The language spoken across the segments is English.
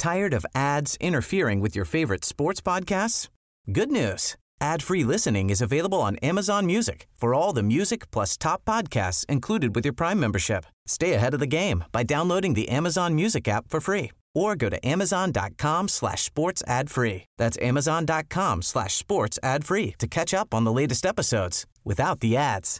Tired of ads interfering with your favorite sports podcasts? Good news. Ad-free listening is available on Amazon Music for all the music plus top podcasts included with your Prime membership. Stay ahead of the game by downloading the Amazon Music app for free or go to amazon.com/sports ad free. That's amazon.com/sports ad free to catch up on the latest episodes without the ads.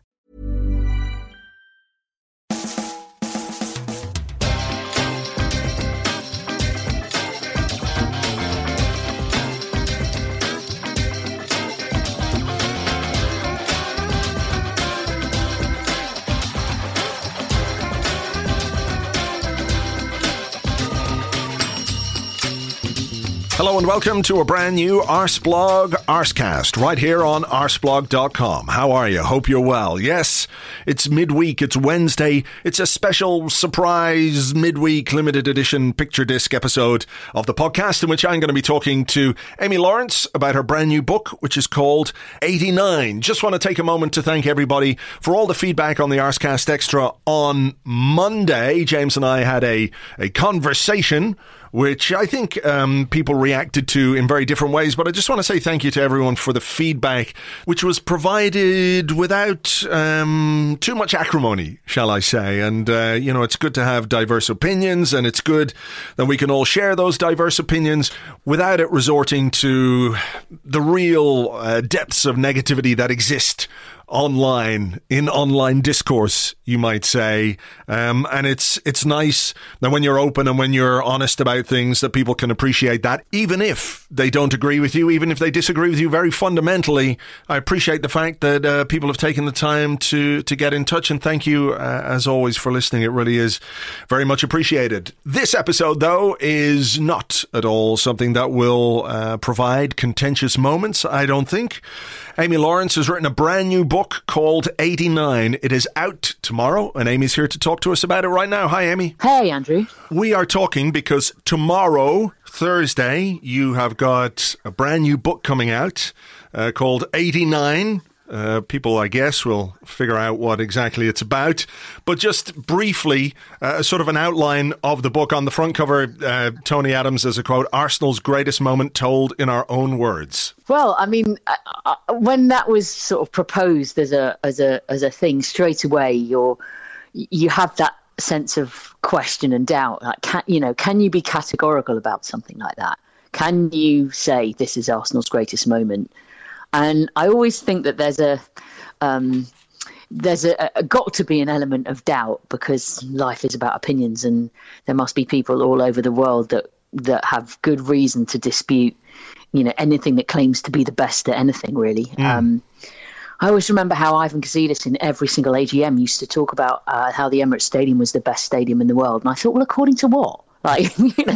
Hello and welcome to a brand new Arsblog Arscast right here on arsblog.com. How are you? Hope you're well. Yes, it's midweek. It's Wednesday. It's a special surprise midweek limited edition picture disc episode of the podcast in which I'm going to be talking to Amy Lawrence about her brand new book, which is called 89. Just want to take a moment to thank everybody for all the feedback on the Arscast Extra on Monday. James and I had a conversation which I think people reacted to in very different ways. But I just want to say thank you to everyone for the feedback, which was provided without too much acrimony, shall I say. And, it's good to have diverse opinions, and it's good that we can all share those diverse opinions without it resorting to the real depths of negativity that exist online, in online discourse, you might say. And it's nice that when you're open and when you're honest about things, that people can appreciate that, even if they don't agree with you, even if they disagree with you very fundamentally. I appreciate the fact that people have taken the time to get in touch, and thank you, as always, for listening. It really is very much appreciated. This episode, though, is not at all something that will provide contentious moments, I don't think. Amy Lawrence has written a brand new book called 89. It is out tomorrow, and Amy's here to talk to us about it right now. Hi, Amy. Hey, Andrew. We are talking because tomorrow, Thursday, you have got a brand new book coming out called 89. People, I guess, will figure out what exactly it's about. But just briefly, sort of an outline of the book. On the front cover, Tony Adams has a quote, "Arsenal's greatest moment told in our own words." Well, I mean, when that was sort of proposed as a thing, straight away you have that sense of question and doubt. Like, can you be categorical about something like that? Can you say this is Arsenal's greatest moment? And I always think that there's got to be an element of doubt, because life is about opinions, and there must be people all over the world that have good reason to dispute, anything that claims to be the best at anything, really. I always remember how Ivan Gazidis in every single AGM used to talk about how the Emirates Stadium was the best stadium in the world, and I thought, well, according to what? Like,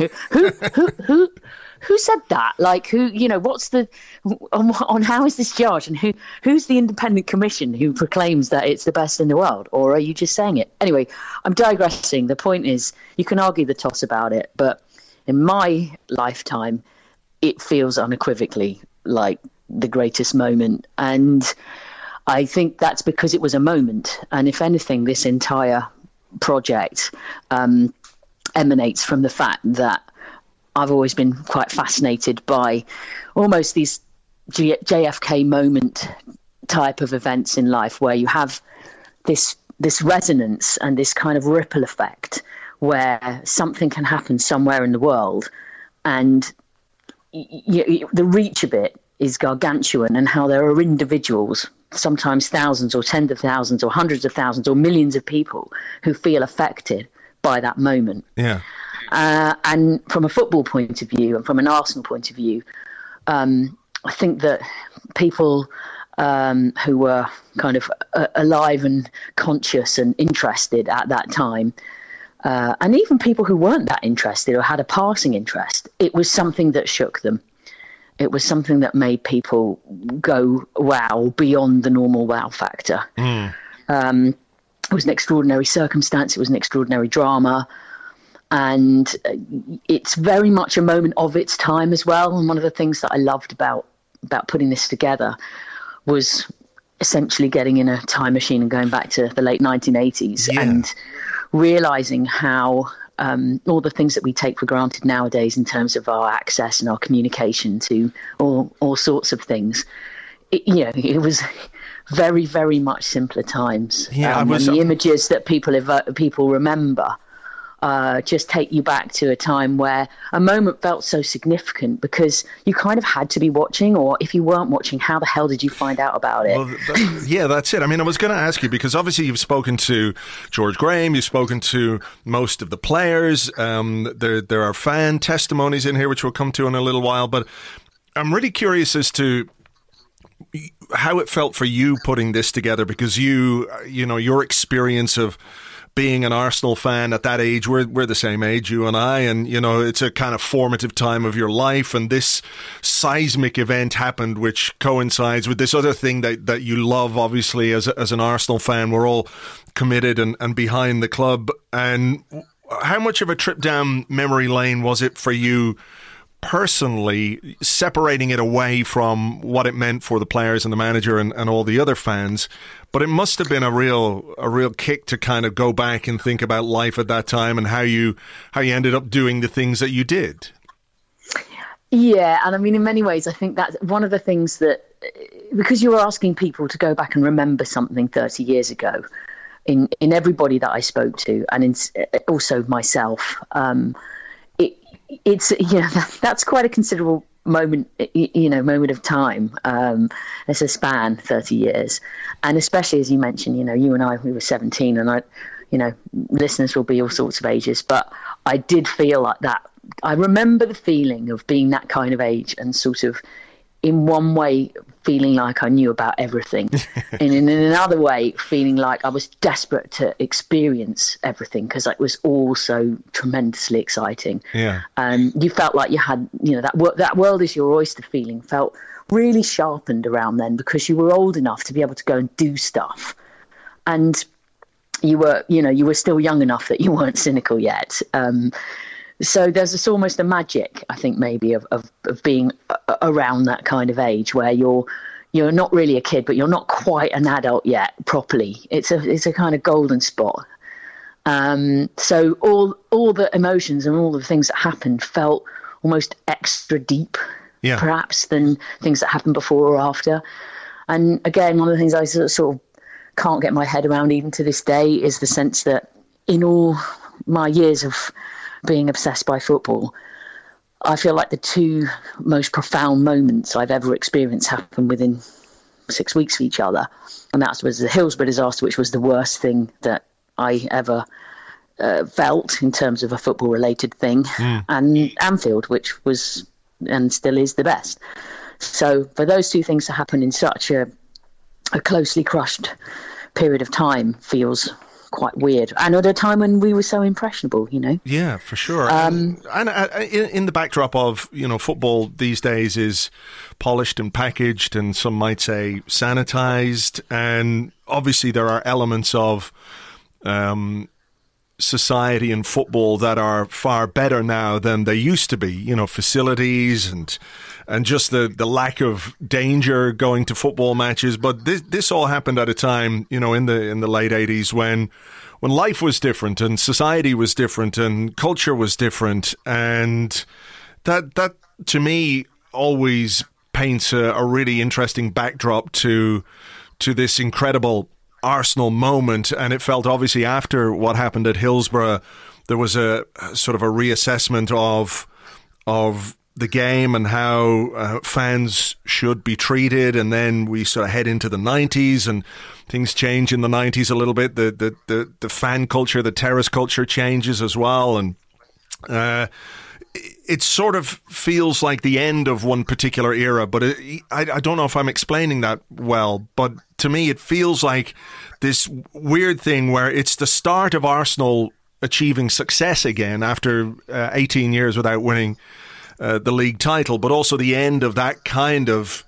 who said that? Like, what's on how is this judged, and who's the independent commission who proclaims that it's the best in the world? Or are you just saying it? Anyway, I'm digressing. The point is, you can argue the toss about it, but in my lifetime, it feels unequivocally like the greatest moment. And I think that's because it was a moment. And if anything, this entire project emanates from the fact that I've always been quite fascinated by almost these JFK moment type of events in life, where you have this resonance and this kind of ripple effect where something can happen somewhere in the world, and the reach of it is gargantuan, and how there are individuals, sometimes thousands or tens of thousands or hundreds of thousands or millions of people, who feel affected by that moment. Yeah. And from a football point of view, and from an Arsenal point of view, I think that people who were kind of alive and conscious and interested at that time, and even people who weren't that interested or had a passing interest, it was something that shook them. It was something that made people go wow, beyond the normal wow factor. It was an extraordinary circumstance. It was an extraordinary drama. And it's very much a moment of its time as well. And one of the things that I loved about putting this together was essentially getting in a time machine and going back to the late 1980s and realizing how all the things that we take for granted nowadays in terms of our access and our communication to all sorts of things. It was very, very much simpler times. And the images that people remember just take you back to a time where a moment felt so significant because you kind of had to be watching, or if you weren't watching, how the hell did you find out about it? Well, that's it. I mean, I was going to ask you, because obviously you've spoken to George Graham, you've spoken to most of the players. There are fan testimonies in here, which we'll come to in a little while, but I'm really curious as to how it felt for you putting this together, because your experience of being an Arsenal fan at that age, we're the same age, you and I, and it's a kind of formative time of your life, and this seismic event happened, which coincides with this other thing that you love, obviously, as an Arsenal fan. We're all committed and behind the club. And how much of a trip down memory lane was it for you personally, separating it away from what it meant for the players and the manager and all the other fans? But it must have been a real kick to kind of go back and think about life at that time and how you ended up doing the things that you did. Yeah, and I mean, in many ways, I think that's one of the things that, because you were asking people to go back and remember something 30 years ago, in everybody that I spoke to, and also myself, it's that's quite a considerable moment of time. It's a span 30 years, and especially as you mentioned, you and I, we were 17, and listeners will be all sorts of ages, but I did feel like that. I remember the feeling of being that kind of age and sort of, in one way, feeling like I knew about everything, and in another way, feeling like I was desperate to experience everything because it was all so tremendously exciting. Yeah. You felt like you had, that world is your oyster feeling felt really sharpened around then, because you were old enough to be able to go and do stuff, and you were still young enough that you weren't cynical yet. So there's almost a magic, I think, maybe of being around that kind of age where you're not really a kid, but you're not quite an adult yet properly. It's a kind of golden spot. So all the emotions and all the things that happened felt almost extra deep, perhaps, than things that happened before or after. And again, one of the things I sort of can't get my head around even to this day is the sense that in all my years of being obsessed by football, I feel like the two most profound moments I've ever experienced happened within 6 weeks of each other. And that was the Hillsborough disaster, which was the worst thing that I ever felt in terms of a football-related thing, and Anfield, which was and still is the best. So for those two things to happen in such a closely crushed period of time feels quite weird, and at a time when we were so impressionable, Yeah, for sure. And in the backdrop of, football these days is polished and packaged, and some might say sanitized, and obviously there are elements of society and football that are far better now than they used to be, facilities and just the lack of danger going to football matches. But this all happened at a time, in the late 80s when life was different and society was different and culture was different. And that to me always paints a really interesting backdrop to this incredible Arsenal moment. And it felt, obviously, after what happened at Hillsborough, there was a sort of a reassessment of the game and how fans should be treated. And then we sort of head into the 90s, and things change in the 90s a little bit. The fan culture, the terrace culture changes as well. And it sort of feels like the end of one particular era, but I don't know if I'm explaining that well, but to me it feels like this weird thing where it's the start of Arsenal achieving success again after 18 years without winning the league title, but also the end of that kind of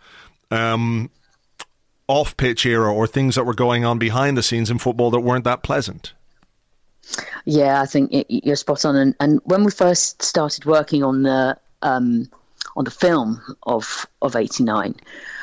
off-pitch era, or things that were going on behind the scenes in football that weren't that pleasant. Yeah, I think you're spot on. And when we first started working on the film of '89,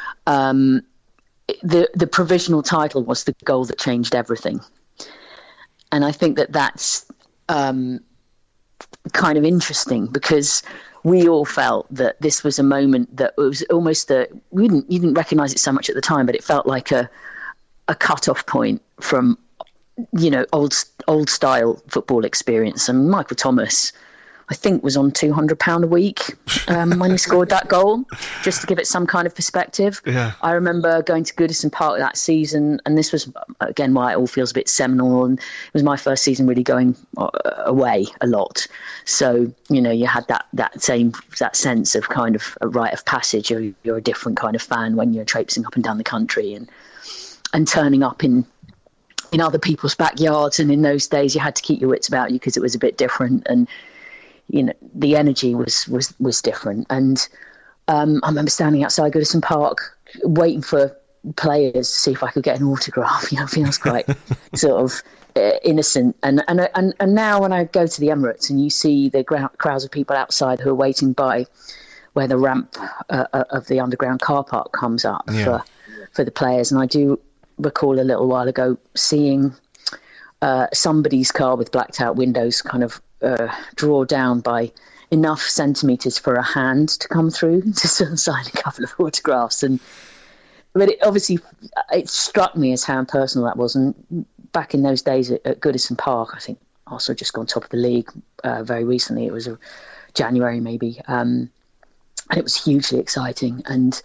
the provisional title was "The Goal That Changed Everything," and I think that's kind of interesting because we all felt that this was a moment that it was almost you didn't recognise it so much at the time, but it felt like a cut-off point from, old style football experience. And Michael Thomas, I think, was on £200 a week when he scored that goal, just to give it some kind of perspective. Yeah. I remember going to Goodison Park that season, and this was, again, why it all feels a bit seminal, and it was my first season really going away a lot. So, you had that sense of kind of a rite of passage. You're a different kind of fan when you're traipsing up and down the country and turning up in other people's backyards. And in those days, you had to keep your wits about you because it was a bit different. And the energy was different. And I remember standing outside Goodison Park waiting for players to see if I could get an autograph. Feels quite sort of innocent. And now when I go to the Emirates and you see the crowds of people outside who are waiting by where the ramp of the underground car park comes up for the players. And I do recall a little while ago seeing somebody's car with blacked out windows kind of draw down by enough centimetres for a hand to come through to sign a couple of autographs. But it struck me as how impersonal that was. And back in those days at Goodison Park, I think Arsenal had just gone top of the league very recently. It was January maybe, and it was hugely exciting. And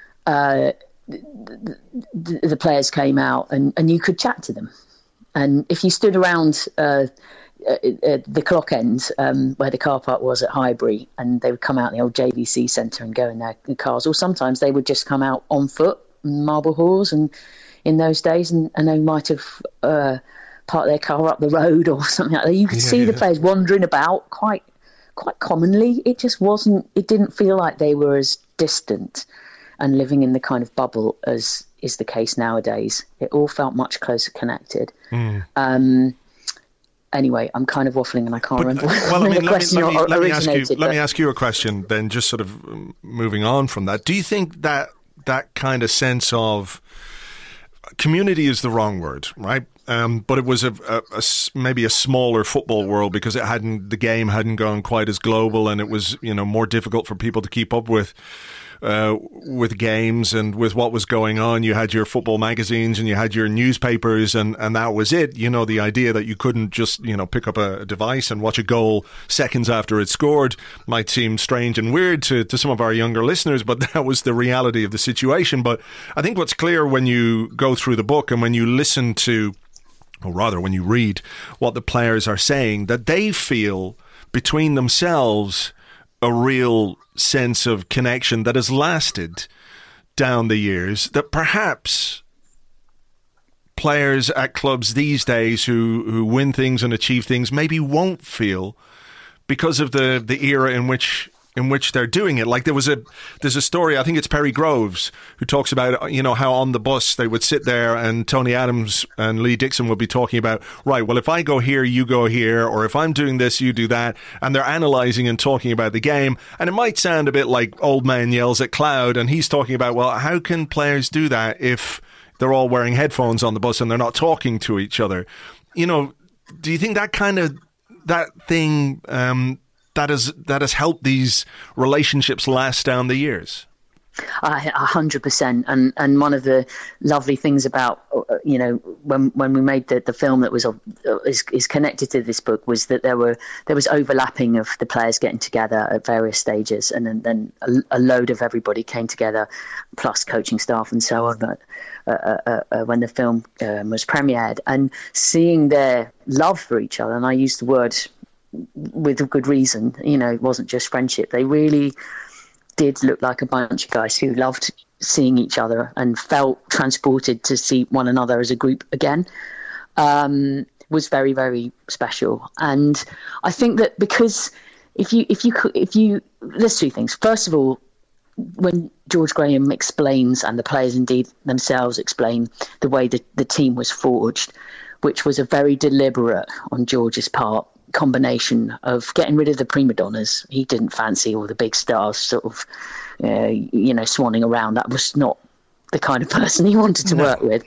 the players came out and you could chat to them. And if you stood around the clock end where the car park was at Highbury, and they would come out in the old JVC Centre and go in their cars, or sometimes they would just come out on foot, marble halls, and in those days, and they might have parked their car up the road or something like that. You could see the players wandering about quite commonly. It didn't feel like they were as distant and living in the kind of bubble as is the case nowadays. It all felt much closer connected. Anyway, I'm kind of waffling and I can't remember the question originated. Let me ask you a question then, just sort of moving on from that. Do you think that kind of sense of community is the wrong word, right? But it was maybe a smaller football world because the game hadn't gone quite as global, and it was more difficult for people to keep up with games and with what was going on. You had your football magazines and you had your newspapers, and that was it. The idea that you couldn't just pick up a device and watch a goal seconds after it's scored might seem strange and weird to some of our younger listeners, but that was the reality of the situation. But I think what's clear when you go through the book and when you listen to, or rather when you read what the players are saying, that they feel between themselves a real sense of connection that has lasted down the years, that perhaps players at clubs these days who win things and achieve things maybe won't feel because of the era in which they're doing it. Like there's a story, I think it's Perry Groves, who talks about how on the bus they would sit there and Tony Adams and Lee Dixon would be talking about, right, well, if I go here, you go here, or if I'm doing this, you do that, and they're analysing and talking about the game. And it might sound a bit like Old Man Yells at Cloud, and he's talking about, well, how can players do that if they're all wearing headphones on the bus and they're not talking to each other? Do you think that thing that has helped these relationships last down the years? 100%. And one of the lovely things about when we made the film that is connected to this book was that there was overlapping of the players getting together at various stages, and then a load of everybody came together, plus coaching staff and so on. When the film was premiered, and seeing their love for each other, and I use the word with a good reason, it wasn't just friendship. They really did look like a bunch of guys who loved seeing each other and felt transported to see one another as a group again. Was very, very special. And I think that because if you there's two things. First of all, when George Graham explains, and the players indeed themselves explain, the way that the team was forged, which was a very deliberate on George's part combination of getting rid of the prima donnas. He didn't fancy all the big stars sort of swanning around. That was not the kind of person he wanted to work with.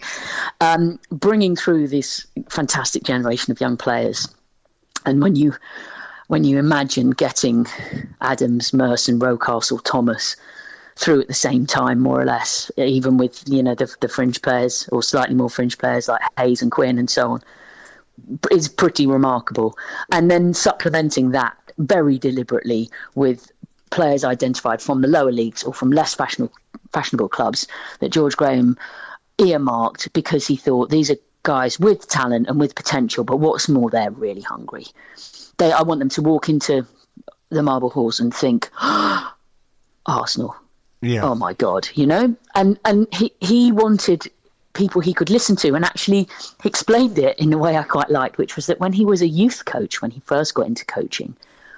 Bringing through this fantastic generation of young players, and when you when you imagine getting Adams, Merson, Rocastle, Thomas through at the same time, more or less, even with, you know, the fringe players or slightly more fringe players like Hayes and Quinn and so on, is pretty remarkable. And then supplementing that very deliberately with players identified from the lower leagues or from less fashionable clubs that George Graham earmarked because he thought these are guys with talent and with potential, but what's more, they're really hungry. I want them to walk into the Marble Halls and think, oh, Arsenal. Yeah. Oh my God, you know? And he wanted people he could listen to, and actually he explained it in a way I quite liked, which was that when he was a youth coach, when he first got into coaching,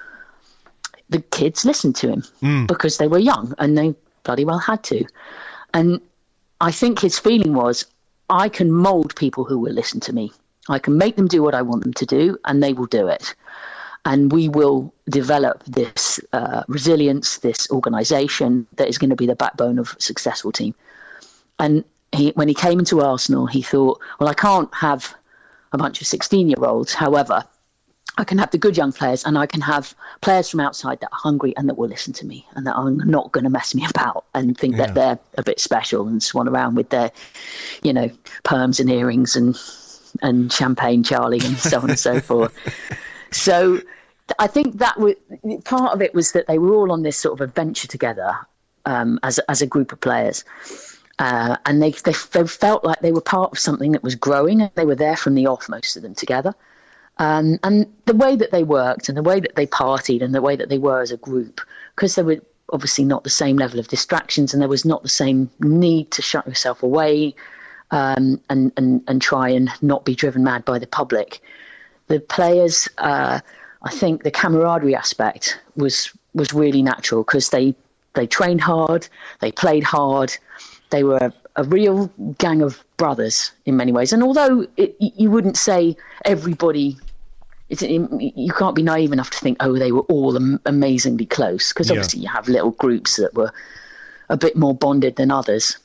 the kids listened to him because they were young and they bloody well had to. And I think his feeling was, I can mould people who will listen to me. I can make them do what I want them to do, and they will do it. And we will develop this resilience, this organisation that is going to be the backbone of a successful team. And when he came into Arsenal, he thought, well, I can't have a bunch of 16-year-olds. However, I can have the good young players, and I can have players from outside that are hungry and that will listen to me and that are not going to mess me about and think that they're a bit special and swan around with their, you know, perms and earrings and champagne Charlie and so on and so forth. So I think that part of it was that they were all on this sort of adventure together as a group of players. And they felt like they were part of something that was growing, and they were there from the off, most of them together. And the way that they worked and the way that they partied and the way that they were as a group, because there were obviously not the same level of distractions and there was not the same need to shut yourself away and try and not be driven mad by the public. The players, I think the camaraderie aspect was really natural because they trained hard, they played hard, they were a real gang of brothers in many ways. And although you wouldn't say everybody, you can't be naive enough to think, oh, they were all amazingly close, because obviously you have little groups that were a bit more bonded than others.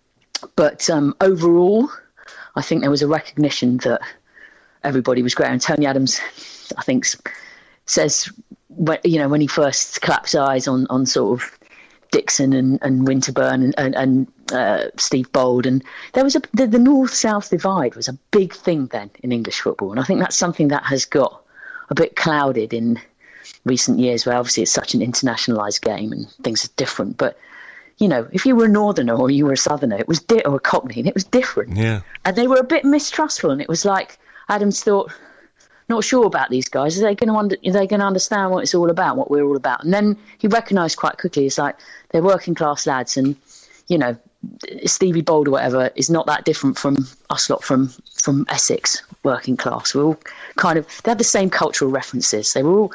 But overall, I think there was a recognition that everybody was great. And Tony Adams, I think, says, when he first claps eyes on sort of Dixon and Winterburn and Steve Bold, and there was the north-south divide was a big thing then in English football, and I think that's something that has got a bit clouded in recent years, where obviously it's such an internationalised game and things are different. But you know, if you were a northerner or you were a southerner, it was or a cockney, and it was different. Yeah, and they were a bit mistrustful, and it was like Adams thought, not sure about these guys. Are they going to understand what it's all about, what we're all about? And then he recognised quite quickly, it's like they're working class lads, and you know, Stevie Bold or whatever is not that different from us lot from Essex working class. We're all kind of, they had the same cultural references. They were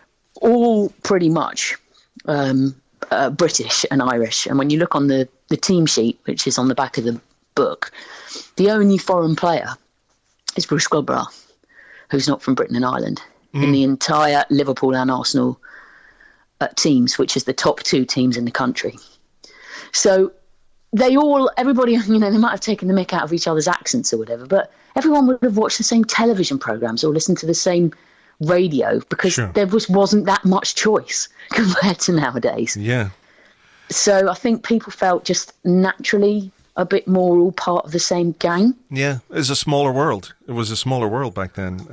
all pretty much British and Irish. And when you look on the team sheet, which is on the back of the book, the only foreign player is Bruce Goldborough, who's not from Britain and Ireland, in the entire Liverpool and Arsenal teams, which is the top two teams in the country. So everybody, you know, they might have taken the mick out of each other's accents or whatever, but everyone would have watched the same television programs or listened to the same radio, because there wasn't that much choice compared to nowadays. Yeah. So I think people felt just naturally a bit more all part of the same gang. Yeah, it's a smaller world. It was a smaller world back then.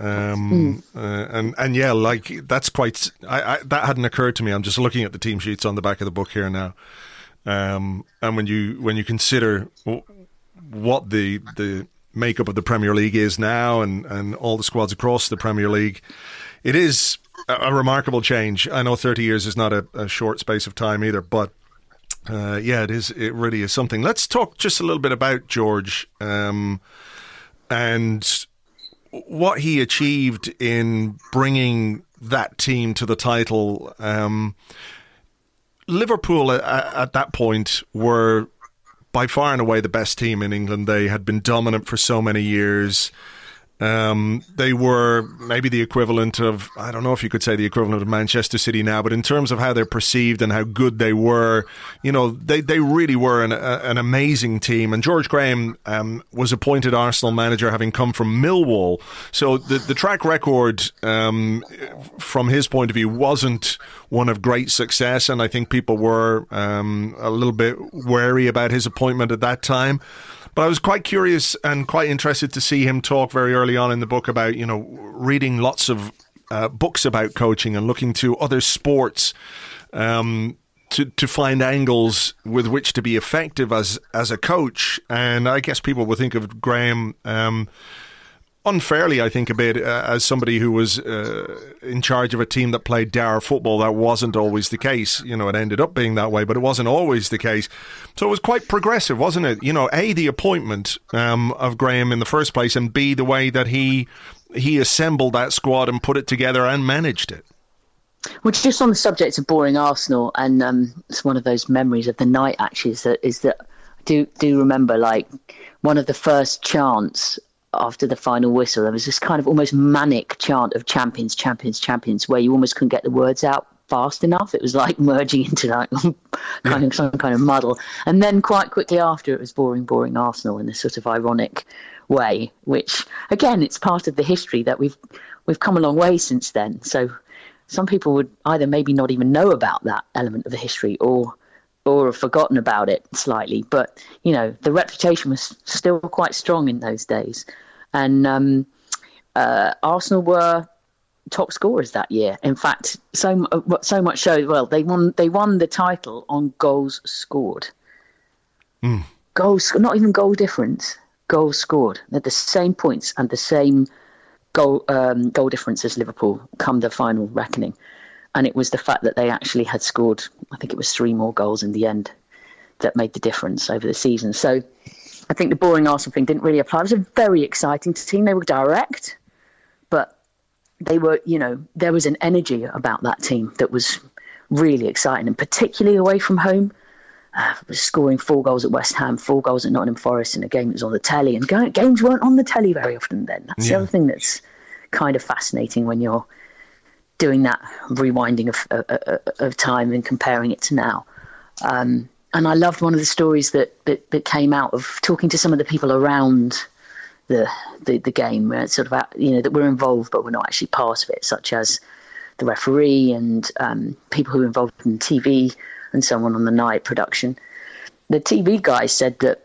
And yeah, like that's quite, that hadn't occurred to me. I'm just looking at the team sheets on the back of the book here now. And when you consider what the makeup of the Premier League is now, and all the squads across the Premier League, it is a remarkable change. I know 30 years is not a short space of time either, but yeah, it really is something. Let's talk just a little bit about George and what he achieved in bringing that team to the title. Liverpool at that point were by far and away the best team in England. They had been dominant for so many years. They were maybe the equivalent of, I don't know if you could say the equivalent of Manchester City now, but in terms of how they're perceived and how good they were, they really were an amazing team. And George Graham was appointed Arsenal manager, having come from Millwall. So the track record, from his point of view, wasn't one of great success. And I think people were a little bit wary about his appointment at that time. But I was quite curious and quite interested to see him talk very early on in the book about, reading lots of books about coaching and looking to other sports to find angles with which to be effective as a coach. And I guess people would think of Graham unfairly, I think, a bit as somebody who was in charge of a team that played dour football. That wasn't always the case. It ended up being that way, but it wasn't always the case. So it was quite progressive, wasn't it? A, the appointment of Graham in the first place, and B, the way that he assembled that squad and put it together and managed it. Well, just on the subject of boring Arsenal, and it's one of those memories of the night, actually, is that I do remember, like, one of the first chants after the final whistle, there was this kind of almost manic chant of champions, champions, champions, where you almost couldn't get the words out fast enough. It was like merging into like some kind of muddle. And then quite quickly after, it was boring, boring Arsenal in this sort of ironic way, which again, it's part of the history that we've come a long way since then. So some people would either maybe not even know about that element of the history or have forgotten about it slightly. But, the reputation was still quite strong in those days. And Arsenal were top scorers that year. In fact, so much so, well, they won the title on goals scored. Goals, not even goal difference, goals scored. They had the same points and the same goal difference as Liverpool come the final reckoning. And it was the fact that they actually had scored, I think it was 3 more goals in the end, that made the difference over the season. So I think the boring Arsenal thing didn't really apply. It was a very exciting team. They were direct, but they were, there was an energy about that team that was really exciting, and particularly away from home. Scoring 4 goals at West Ham, 4 goals at Nottingham Forest in a game that was on the telly. And games weren't on the telly very often then. That's the other thing that's kind of fascinating when you're doing that rewinding of time and comparing it to now. And I loved one of the stories that came out of talking to some of the people around the game, sort of, that were involved but were not actually part of it, such as the referee and people who were involved in TV and someone on the night production. The TV guy said that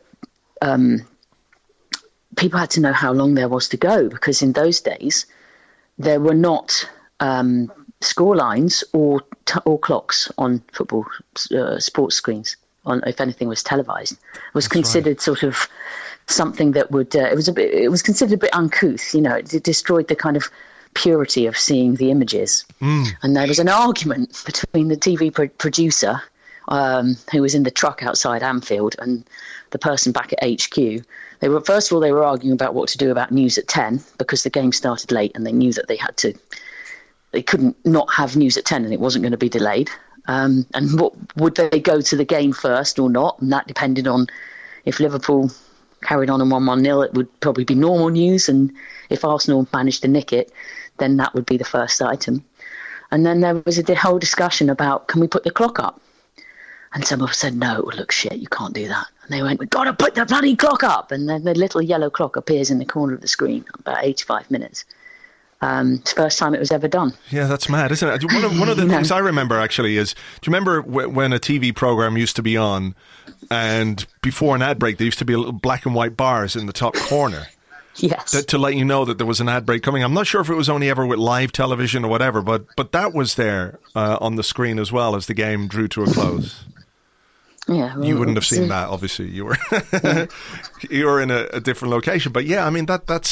people had to know how long there was to go, because in those days there were not score lines or clocks on football sports screens. If anything was televised, it was considered sort of something that would. It was considered a bit uncouth. It destroyed the kind of purity of seeing the images. And there was an argument between the TV producer, who was in the truck outside Anfield, and the person back at HQ. They were arguing about what to do about news at 10, because the game started late and they knew that they couldn't not have news at 10 and it wasn't going to be delayed. And what would they go to the game first or not? And that depended on if Liverpool carried on 1-0, it would probably be normal news. And if Arsenal managed to nick it, then that would be the first item. And then there was a whole discussion about, can we put the clock up? And someone said, no, it would look shit, you can't do that. And they went, we've got to put the bloody clock up. And then the little yellow clock appears in the corner of the screen, about 85 minutes. It's the first time it was ever done. Yeah, that's mad, isn't it? One of the things I remember actually is, do you remember when a TV program used to be on, and before an ad break there used to be little black and white bars in the top corner? Yes. To let you know that there was an ad break coming. I'm not sure if it was only ever with live television or whatever, but that was there on the screen as well as the game drew to a close. Yeah, well, you wouldn't have seen that, obviously. You were you were in a different location, but yeah, I mean that's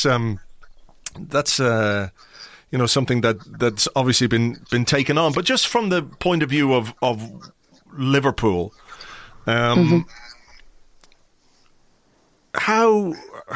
something that's obviously been taken on. But just from the point of view of Liverpool, how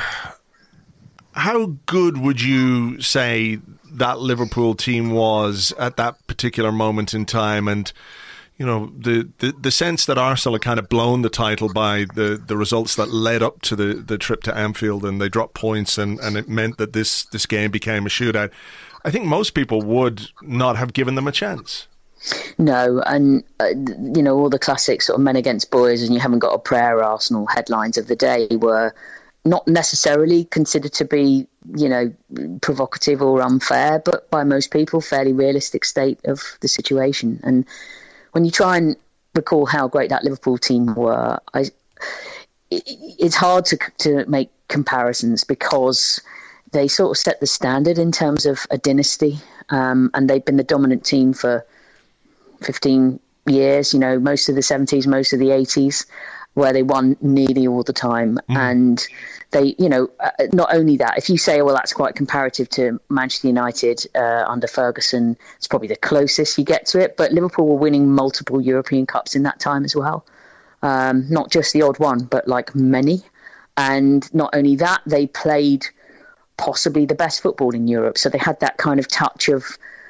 good would you say that Liverpool team was at that particular moment in time? And the sense that Arsenal had kind of blown the title by the results that led up to the trip to Anfield, and they dropped points, and it meant that this game became a shootout. I think most people would not have given them a chance. No, and all the classic sort of men against boys and you haven't got a prayer Arsenal headlines of the day were not necessarily considered to be, provocative or unfair, but by most people, fairly realistic state of the situation. And when you try and recall how great that Liverpool team were, it's hard to make comparisons because they sort of set the standard in terms of a dynasty, and they've been the dominant team for 15 years, most of the 70s, most of the 80s, where they won nearly all the time. And they, not only that, if you say, well, that's quite comparative to Manchester United under Ferguson, it's probably the closest you get to it. But Liverpool were winning multiple European Cups in that time as well. Not just the odd one, but like many. And not only that, they played possibly the best football in Europe. So they had that kind of touch of,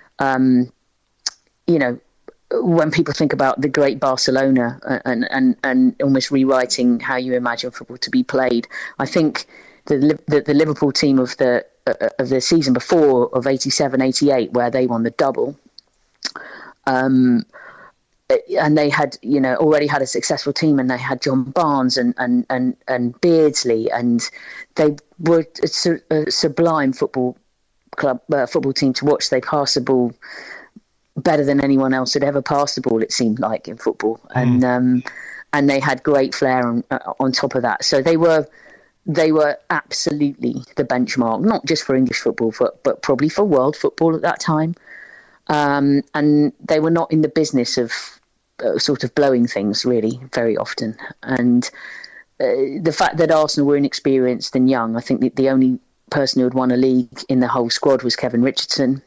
when people think about the great Barcelona and almost rewriting how you imagine football to be played, I think the Liverpool team of the season before, of 87-88, where they won the double, and they had already had a successful team, and they had John Barnes and Beardsley, and they were a sublime football team to watch. They passed the ball better than anyone else had ever passed the ball, it seemed like, in football, and they had great flair on top of that. So they were absolutely the benchmark, not just for English football, but probably for world football at that time. And they were not in the business of sort of blowing things really very often. And the fact that Arsenal were inexperienced and young, I think the only person who had won a league in the whole squad was Kevin Richardson.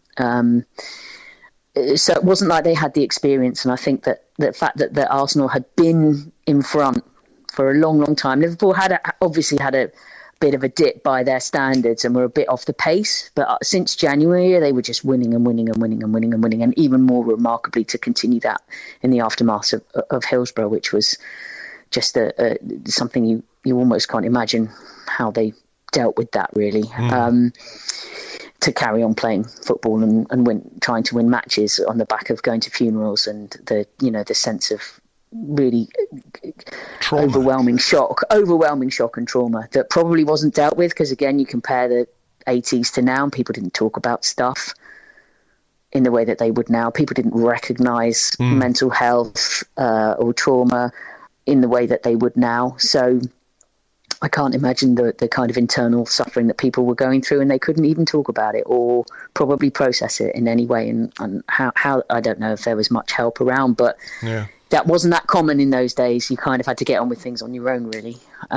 So it wasn't like they had the experience, and I think that the fact that Arsenal had been in front for a long, long time. Liverpool obviously had a bit of a dip by their standards and were a bit off the pace, but since January they were just winning and winning and winning and winning and winning, and even more remarkably to continue that in the aftermath of Hillsborough, which was just something you almost can't imagine how they dealt with that, really. To carry on playing football and trying to win matches on the back of going to funerals and the sense of really trauma. overwhelming shock and trauma that probably wasn't dealt with, because again, you compare the 80s to now and people didn't talk about stuff in the way that they would now. People didn't recognise mental health or trauma in the way that they would now. So I can't imagine the kind of internal suffering that people were going through, and they couldn't even talk about it or probably process it in any way. And how I don't know if there was much help around, but that wasn't that common in those days. You kind of had to get on with things on your own, really.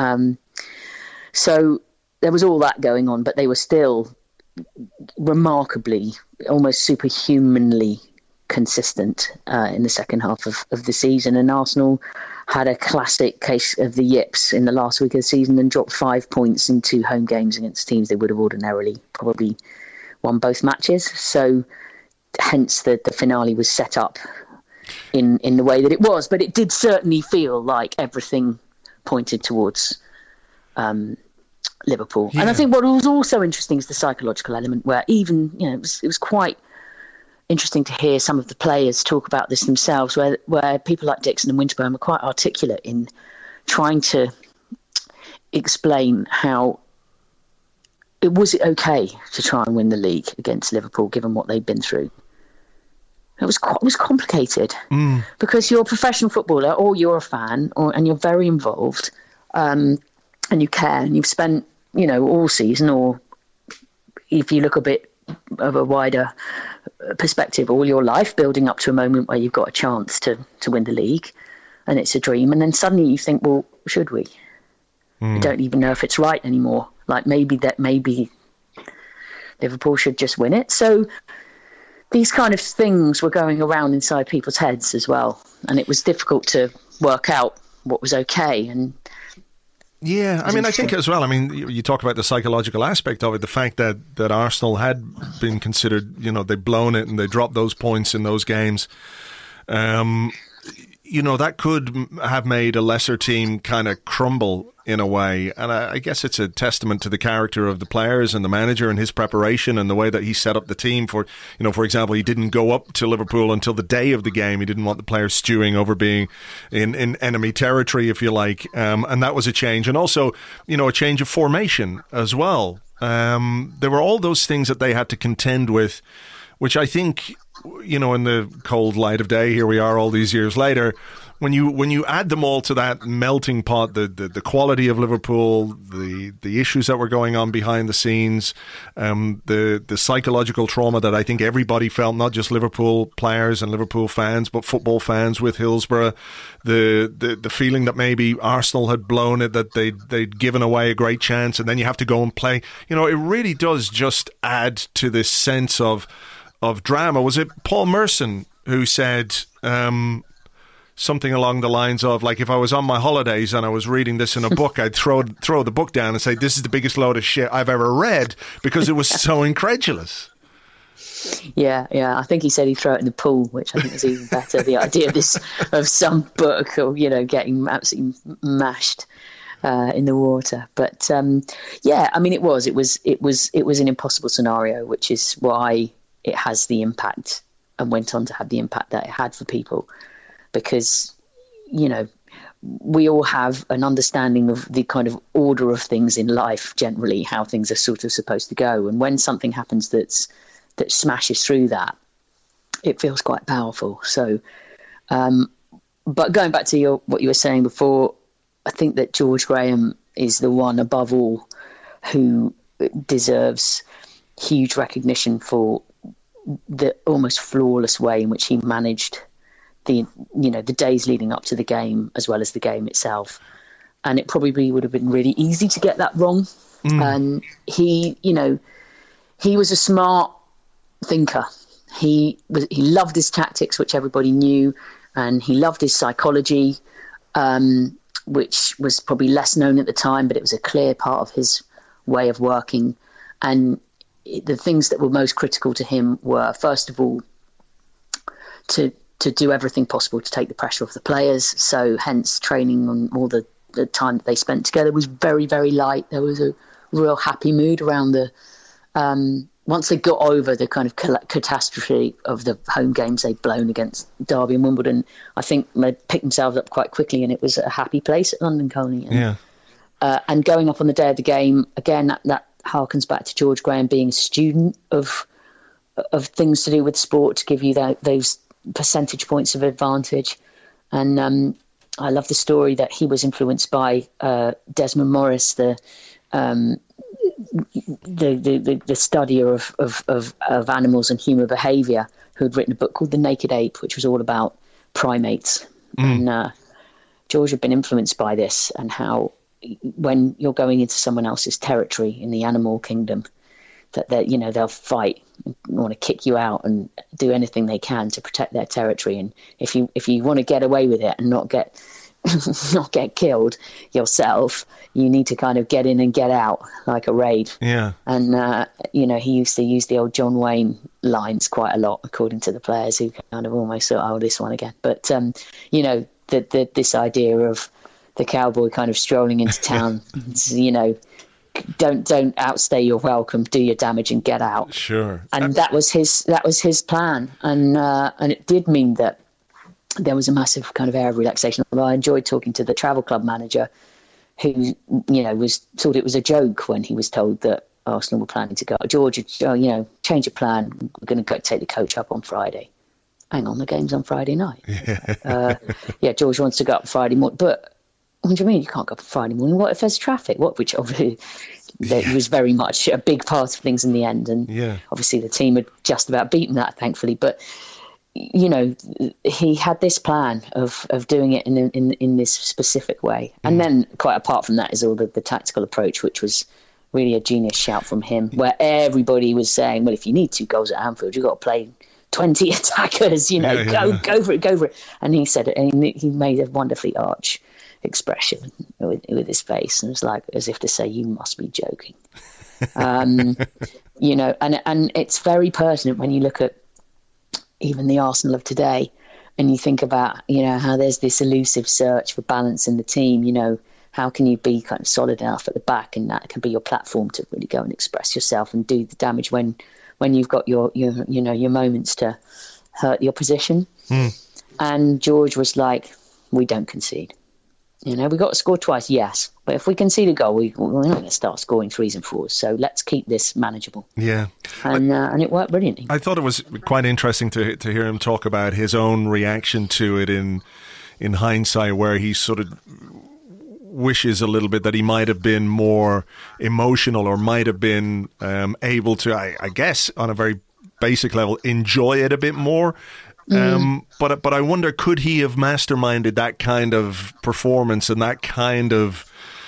So there was all that going on, but they were still remarkably, almost superhumanly consistent in the second half of the season. And Arsenal had a classic case of the yips in the last week of the season and dropped 5 points in 2 home games against teams they would have ordinarily probably won both matches. So hence the finale was set up in the way that it was. But it did certainly feel like everything pointed towards Liverpool. Yeah. And I think what was also interesting is the psychological element, where even, it was quite interesting to hear some of the players talk about this themselves, where people like Dixon and Winterburn were quite articulate in trying to explain how it was okay to try and win the league against Liverpool, given what they'd been through. It was complicated because you're a professional footballer, or you're a fan, and you're very involved, and you care, and you've spent all season, or if you look a bit of a wider perspective, all your life building up to a moment where you've got a chance to win the league, and it's a dream, and then suddenly you think, well, should we? I don't even know if it's right anymore. Like maybe Liverpool should just win it. So these kind of things were going around inside people's heads as well, and it was difficult to work out what was okay. And yeah, I mean, I think as well, I mean, you talk about the psychological aspect of it, the fact that Arsenal had been considered, they'd blown it and they dropped those points in those games. that could have made a lesser team kind of crumble in a way. And I guess it's a testament to the character of the players and the manager and his preparation and the way that he set up the team for example, he didn't go up to Liverpool until the day of the game. He didn't want the players stewing over being in enemy territory, if you like. And that was a change. And also, a change of formation as well. There were all those things that they had to contend with, which I think, in the cold light of day, here we are all these years later, when you add them all to that melting pot, the quality of Liverpool, the issues that were going on behind the scenes, the psychological trauma that I think everybody felt, not just Liverpool players and Liverpool fans, but football fans with Hillsborough, the feeling that maybe Arsenal had blown it, that they'd given away a great chance, and then you have to go and play. It really does just add to this sense of drama. Was it Paul Merson who said something along the lines of, like, if I was on my holidays and I was reading this in a book, I'd throw the book down and say, this is the biggest load of shit I've ever read, because it was so incredulous. Yeah. I think he said he'd throw it in the pool, which I think is even better. The idea of some book or, getting absolutely mashed in the water. But it was an impossible scenario, which is why it has the impact and went on to have the impact that it had for people. Because, we all have an understanding of the kind of order of things in life, generally, how things are sort of supposed to go. And when something happens that smashes through that, it feels quite powerful. So, but going back to what you were saying before, I think that George Graham is the one above all who deserves huge recognition for the almost flawless way in which he managed the days leading up to the game as well as the game itself. And it probably would have been really easy to get that wrong. And he was a smart thinker. He loved his tactics, which everybody knew, and he loved his psychology, which was probably less known at the time, but it was a clear part of his way of working. And the things that were most critical to him were, first of all, to do everything possible to take the pressure off the players. So hence training and all the time that they spent together was very, very light. There was a real happy mood around once they got over the kind of catastrophe of the home games they'd blown against Derby and Wimbledon, I think they picked themselves up quite quickly, and it was a happy place at London Colney. And going up on the day of the game, again, that harkens back to George Graham being a student of things to do with sport, to give you those percentage points of advantage. And I love the story that he was influenced by Desmond Morris, the studier of animals and human behaviour, who had written a book called The Naked Ape, which was all about primates. And George had been influenced by this, and how when you're going into someone else's territory in the animal kingdom, that they'll fight, want to kick you out and do anything they can to protect their territory. And if you want to get away with it and not get killed yourself, you need to kind of get in and get out like a raid. Yeah. And he used to use the old John Wayne lines quite a lot, according to the players, who kind of almost thought, oh, this one again. But this idea of the cowboy kind of strolling into town, don't outstay your welcome, do your damage and get out. Sure. And that was his plan. And it did mean that there was a massive kind of air of relaxation. I enjoyed talking to the travel club manager, who, thought it was a joke when he was told that Arsenal were planning to go. George, change your plan. We're going to go take the coach up on Friday. Hang on, the game's on Friday night. George wants to go up Friday morning, but what do you mean you can't go up Friday morning? What if there's traffic? Which obviously was very much a big part of things in the end. And obviously the team had just about beaten that, thankfully. But, he had this plan of doing it in this specific way. And then quite apart from that is all the tactical approach, which was really a genius shout from him, where everybody was saying, well, if you need 2 goals at Anfield, you've got to play 20 attackers, go for it. And he said it, and he made a wonderfully arch expression with his face, and it was like as if to say, you must be joking. And it's very pertinent when you look at even the Arsenal of today, and you think about, you know, how there's this elusive search for balance in the team, you know, how can you be kind of solid enough at the back, and that can be your platform to really go and express yourself and do the damage when you've got your moments to hurt your position. And George was like, we don't concede. You know, we got to score twice, yes, but if we concede a goal, we're not going to start scoring 3s and 4s. So let's keep this manageable. Yeah, and it worked brilliantly. I thought it was quite interesting to hear him talk about his own reaction to it in hindsight, where he sort of wishes a little bit that he might have been more emotional, or might have been able to, I guess, on a very basic level, enjoy it a bit more. But I wonder, could he have masterminded that kind of performance and that kind of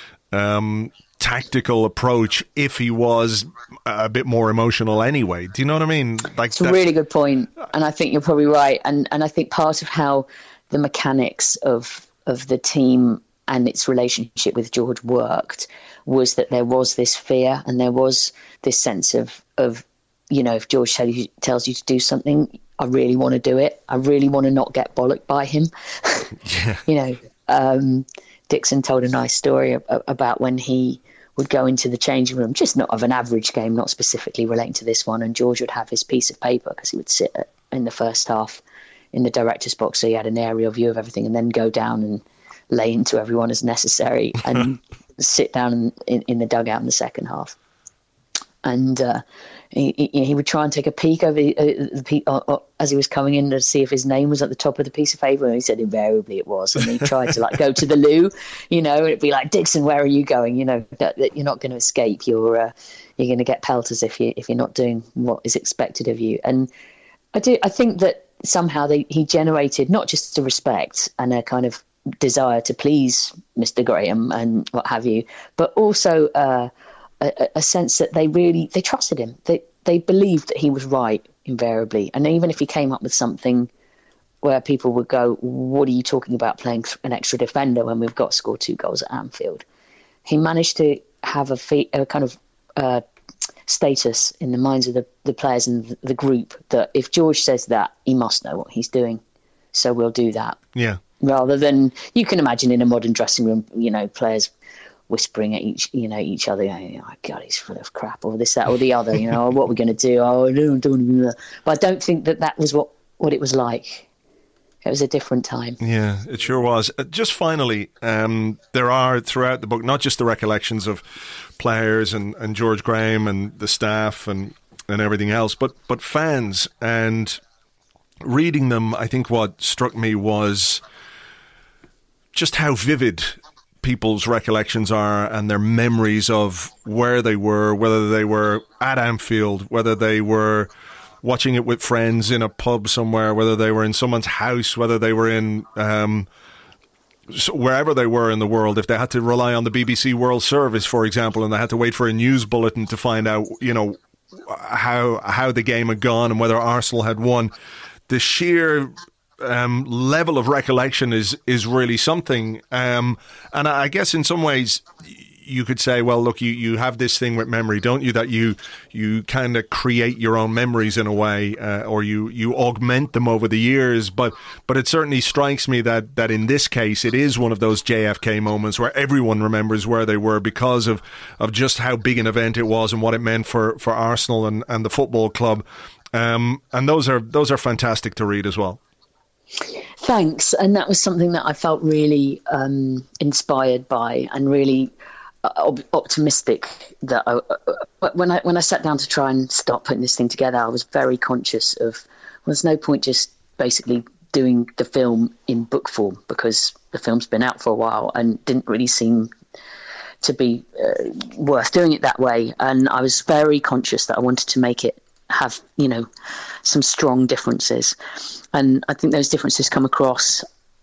tactical approach if he was a bit more emotional anyway? Do you know what I mean? Like, it's a really good point, and I think you're probably right. And I think part of how the mechanics of the team and its relationship with George worked was that there was this fear, and there was this sense of you know, if George tells you to do something, I really want to do it. I really want to not get bollocked by him. Yeah. You know, Dixon told a nice story about when he would go into the changing room, just not of an average game, not specifically relating to this one, and George would have his piece of paper, because he would sit in the first half in the director's box, so he had an aerial view of everything, and then go down and lay into everyone as necessary, and sit down in the dugout in the second half. And he would try and take a peek over as he was coming in to see if his name was at the top of the piece of paper, and he said invariably it was. And he tried to like go to the loo, you know, and it'd be like, Dixon, where are you going? You know, that you're not going to escape. You're going to get pelters if you're not doing what is expected of you. And I think that somehow he generated not just the respect and a kind of desire to please Mr. Graham and what have you, but also a sense that they trusted him. They believed that he was right invariably. And even if he came up with something where people would go, what are you talking about playing an extra defender when we've got to score 2 goals at Anfield? He managed to have a kind of status in the minds of the players and the group that if George says that, he must know what he's doing. So we'll do that. Yeah. Rather than, you can imagine in a modern dressing room, you know, players whispering at each other, oh my God, he's full of crap, or this, that, or the other, you know, what we're going to do. Oh, don't do that. But I don't think that was what it was like. It was a different time. Yeah, it sure was. Just finally, there are throughout the book, not just the recollections of players and George Graham and the staff and everything else, but fans. And reading them, I think what struck me was just how vivid people's recollections are and their memories of where they were, whether they were at Anfield, whether they were watching it with friends in a pub somewhere, whether they were in someone's house, whether they were in wherever they were in the world. If they had to rely on the BBC World Service, for example, and they had to wait for a news bulletin to find out, you know, how the game had gone and whether Arsenal had won, the sheer level of recollection is really something. And I guess in some ways you could say, well, look, you have this thing with memory, don't you, that you kind of create your own memories in a way, or you augment them over the years. But it certainly strikes me that in this case, it is one of those JFK moments where everyone remembers where they were because of just how big an event it was and what it meant for Arsenal and the football club. And those are fantastic to read as well. Thanks. And that was something that I felt really inspired by and really optimistic. That when I sat down to try and start putting this thing together, I was very conscious of, well, there's no point just basically doing the film in book form, because the film's been out for a while and didn't really seem to be worth doing it that way. And I was very conscious that I wanted to make it have, you know, some strong differences. And I think those differences come across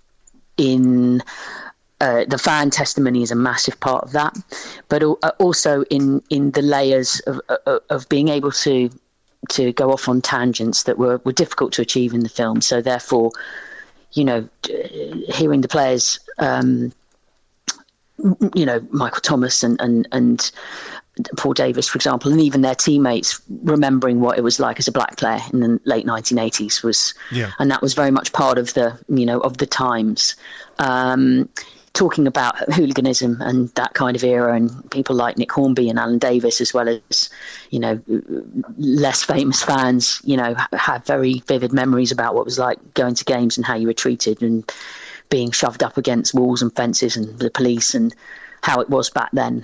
in the fan testimony is a massive part of that, but also in the layers of being able to go off on tangents that were difficult to achieve in the film. So therefore, you know, hearing the players, you know, Michael Thomas and Paul Davis, for example, and even their teammates remembering what it was like as a black player in the late 1980s and that was very much part of the, of the times. Talking about hooliganism and that kind of era, and people like Nick Hornby and Alan Davis, as well as, less famous fans, have very vivid memories about what it was like going to games and how you were treated and being shoved up against walls and fences and the police and how it was back then.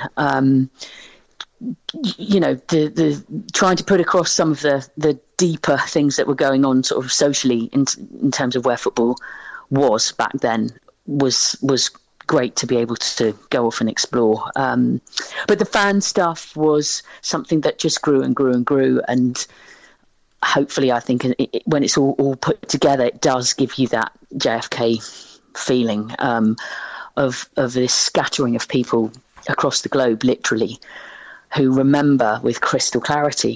The trying to put across some of the deeper things that were going on sort of socially in terms of where football was back then was great to be able to go off and explore. But the fan stuff was something that just grew and grew and grew. And hopefully, I think when it's all put together, it does give you that JFK feeling of this scattering of people across the globe, literally, who remember with crystal clarity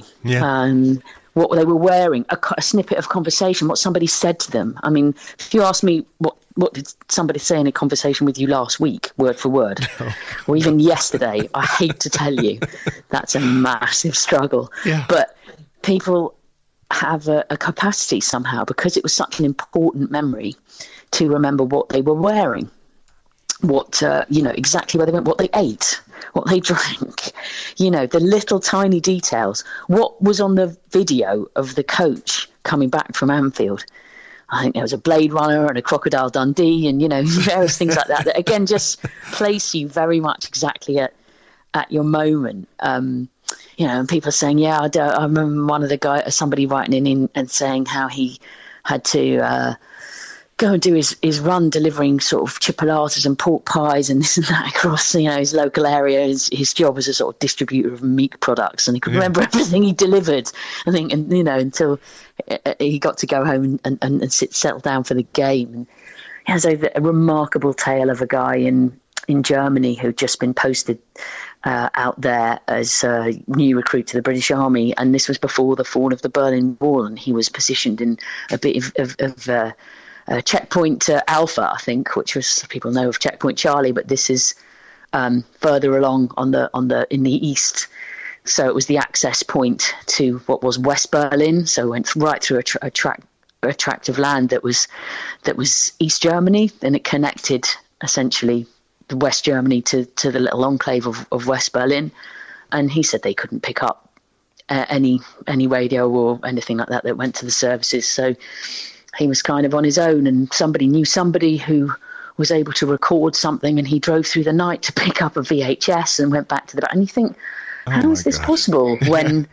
what they were wearing, a snippet of conversation, what somebody said to them. I mean, if you ask me what did somebody say in a conversation with you last week, word for word, or even yesterday, I hate to tell you, that's a massive struggle. Yeah. But people have a capacity somehow, because it was such an important memory, to remember what they were wearing, what exactly where they went, what they ate, what they drank, the little tiny details. What was on the video of the coach coming back from Anfield? I think there was a Blade Runner and a Crocodile Dundee and, various things like that again, just place you very much exactly at your moment. And people are saying, I remember one of the guys, somebody writing in and saying how he had to go and do his run delivering sort of chipolatas and pork pies and this and that across, his local area. His job as a sort of distributor of meat products, and he could remember everything he delivered, I think, and until he got to go home and settle down for the game. And he has a remarkable tale of a guy in Germany who'd just been posted out there as a new recruit to the British Army, and this was before the fall of the Berlin Wall, and he was positioned in a bit of Checkpoint Alpha, I think, which was, people know of Checkpoint Charlie, but this is further along in the east. So it was the access point to what was West Berlin. So it went right through a tract of land that was East Germany, and it connected essentially the West Germany to the little enclave of West Berlin. And he said they couldn't pick up any radio or anything like that went to the services. So he was kind of on his own, and somebody knew somebody who was able to record something, and he drove through the night to pick up a VHS and went back to the back. And you think, how is this possible when,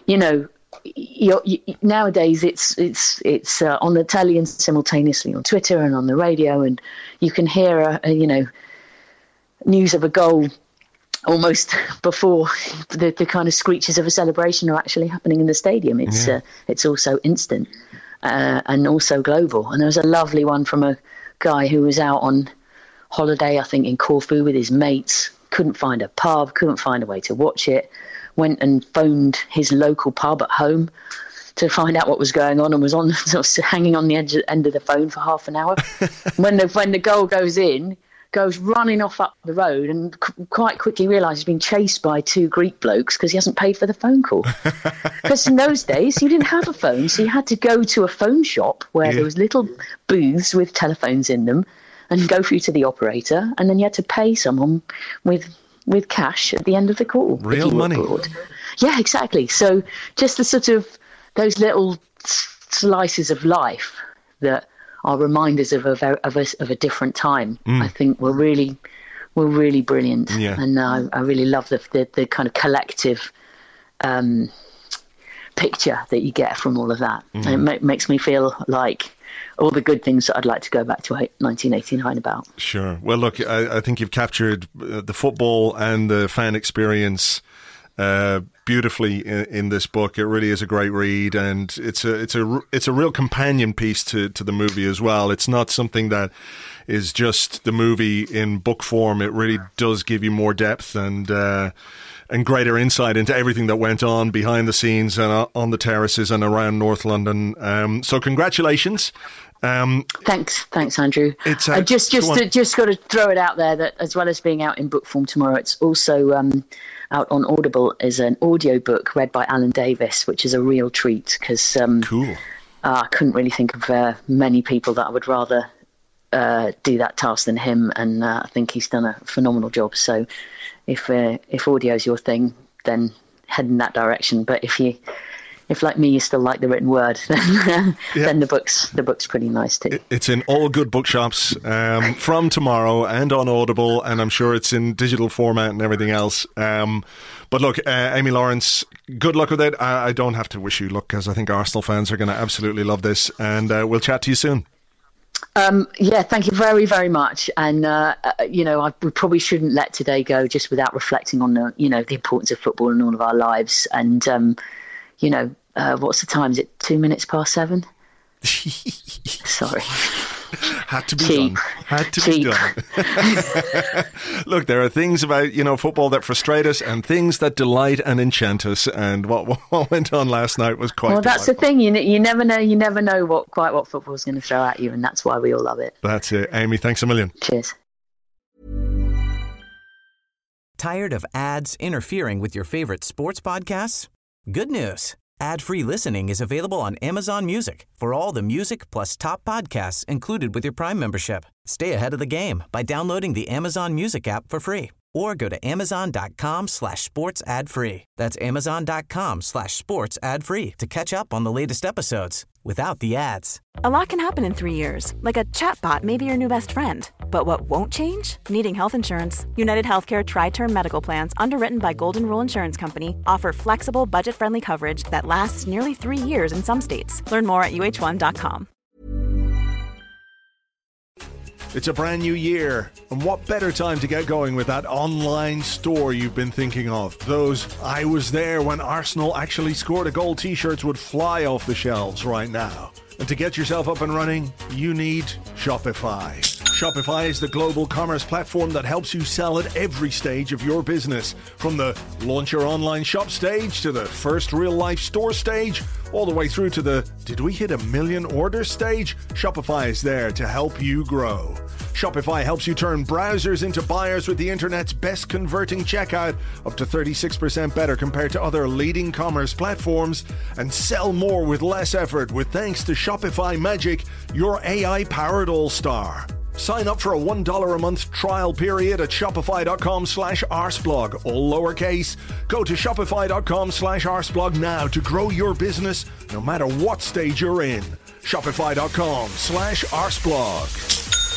nowadays it's on the telly and simultaneously on Twitter and on the radio, and you can hear, news of a goal almost before the kind of screeches of a celebration are actually happening in the stadium. It's also instant. And also global. And there was a lovely one from a guy who was out on holiday, I think in Corfu with his mates, couldn't find a pub, couldn't find a way to watch it, went and phoned his local pub at home to find out what was going on, and was on sort of hanging on the end of the phone for half an hour. when the goal goes in, goes running off up the road, and quite quickly realises he's been chased by two Greek blokes because he hasn't paid for the phone call. Because in those days you didn't have a phone, so you had to go to a phone shop where there was little booths with telephones in them, and go through to the operator, and then you had to pay someone with cash at the end of the call. Real money. Abroad. Yeah, exactly. So just the sort of those little slices of life that are reminders of a different time. I think were really brilliant, and I really love the kind of collective picture that you get from all of that. And it makes me feel like all the good things that I'd like to go back to 1989 about. Sure. Well, look, I think you've captured the football and the fan experience beautifully in this book. It really is a great read, and it's a real companion piece to the movie as well. It's not something that is just the movie in book form. It really does give you more depth and greater insight into everything that went on behind the scenes and on the terraces and around North London. So congratulations. Thanks, Andrew. It's I just got to throw it out there that as well as being out in book form tomorrow, it's also out on Audible as an audio book read by Alan Davis, which is a real treat because cool. I couldn't really think of many people that I would rather do that task than him, and I think he's done a phenomenal job. So if audio is your thing, then head in that direction. But if like me, you still like the written word, then the book's pretty nice too. It's in all good bookshops from tomorrow and on Audible, and I'm sure it's in digital format and everything else. But look, Amy Lawrence, good luck with it. I don't have to wish you luck because I think Arsenal fans are going to absolutely love this, and we'll chat to you soon. Thank you very, very much. And, we probably shouldn't let today go just without reflecting on the importance of football in all of our lives. And, what's the time? Is it 2 minutes past 7? Sorry. Had to be done. Look, there are things about, football that frustrate us and things that delight and enchant us. And what went on last night was quite delightful. That's the thing. You never know what football's going to throw at you. And that's why we all love it. That's it. Amy, thanks a million. Cheers. Tired of ads interfering with your favorite sports podcasts? Good news. Ad-free listening is available on Amazon Music for all the music plus top podcasts included with your Prime membership. Stay ahead of the game by downloading the Amazon Music app for free or go to amazon.com/sports ad free. That's amazon.com/sports ad free to catch up on the latest episodes without the ads. A lot can happen in 3 years, like a chatbot may be your new best friend. But what won't change? Needing health insurance. United Healthcare Tri-Term Medical Plans, underwritten by Golden Rule Insurance Company, offer flexible, budget-friendly coverage that lasts nearly 3 years in some states. Learn more at uh1.com. It's a brand new year, and what better time to get going with that online store you've been thinking of? Those "I was there when Arsenal actually scored a goal" t-shirts would fly off the shelves right now. And to get yourself up and running, you need Shopify. Shopify is the global commerce platform that helps you sell at every stage of your business. From the launch your online shop stage to the first real-life store stage, all the way through to the "did we hit 1 million orders" stage, Shopify is there to help you grow. Shopify helps you turn browsers into buyers with the internet's best converting checkout, up to 36% better compared to other leading commerce platforms, and sell more with less effort with thanks to Shopify Magic, your AI-powered all-star. Sign up for a $1 a month trial period at shopify.com/arseblog, all lowercase. Go to shopify.com/arseblog now to grow your business no matter what stage you're in. Shopify.com/arseblog.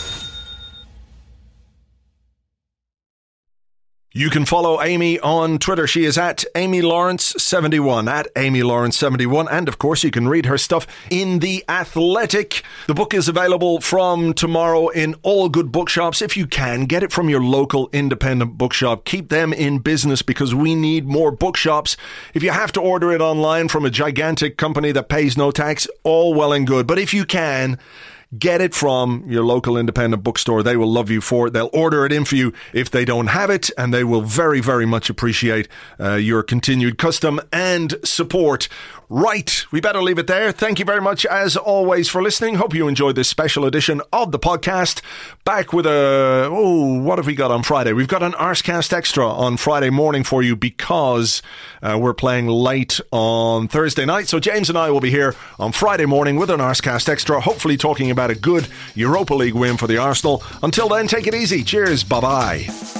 You can follow Amy on Twitter. She is at Amy Lawrence71, at Amy Lawrence71. And of course, you can read her stuff in The Athletic. The book is available from tomorrow in all good bookshops. If you can, get it from your local independent bookshop. Keep them in business because we need more bookshops. If you have to order it online from a gigantic company that pays no tax, all well and good. But if you can, get it from your local independent bookstore. They will love you for it. They'll order it in for you if they don't have it, and they will very, very much appreciate your continued custom and support. Right, we better leave it there. Thank you very much, as always, for listening. Hope you enjoyed this special edition of the podcast. Back with what have we got on Friday? We've got an Arsecast Extra on Friday morning for you because we're playing late on Thursday night. So James and I will be here on Friday morning with an Arsecast Extra, hopefully talking about a good Europa League win for the Arsenal. Until then, take it easy. Cheers. Bye-bye.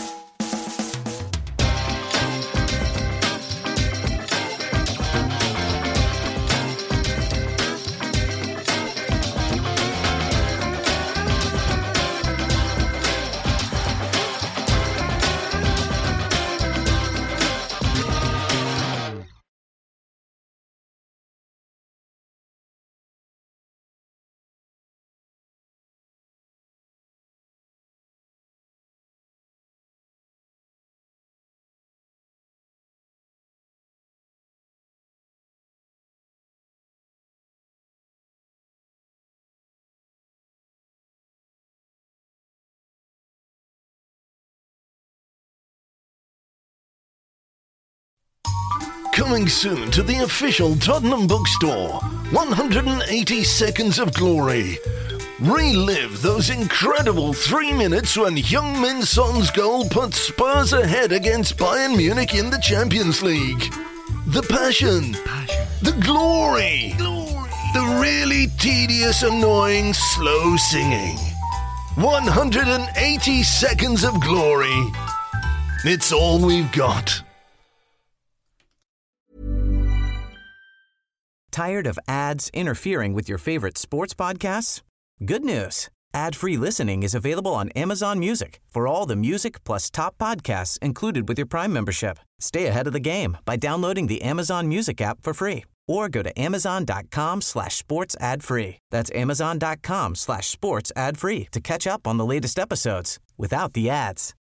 Coming soon to the official Tottenham bookstore, 180 Seconds of Glory. Relive those incredible 3 minutes when Heung-min Son's goal put Spurs ahead against Bayern Munich in the Champions League. The passion. The glory. The really tedious, annoying, slow singing. 180 Seconds of Glory. It's all we've got. Tired of ads interfering with your favorite sports podcasts? Good news. Ad-free listening is available on Amazon Music for all the music plus top podcasts included with your Prime membership. Stay ahead of the game by downloading the Amazon Music app for free or go to amazon.com/sports ad free. That's amazon.com/sports ad free to catch up on the latest episodes without the ads.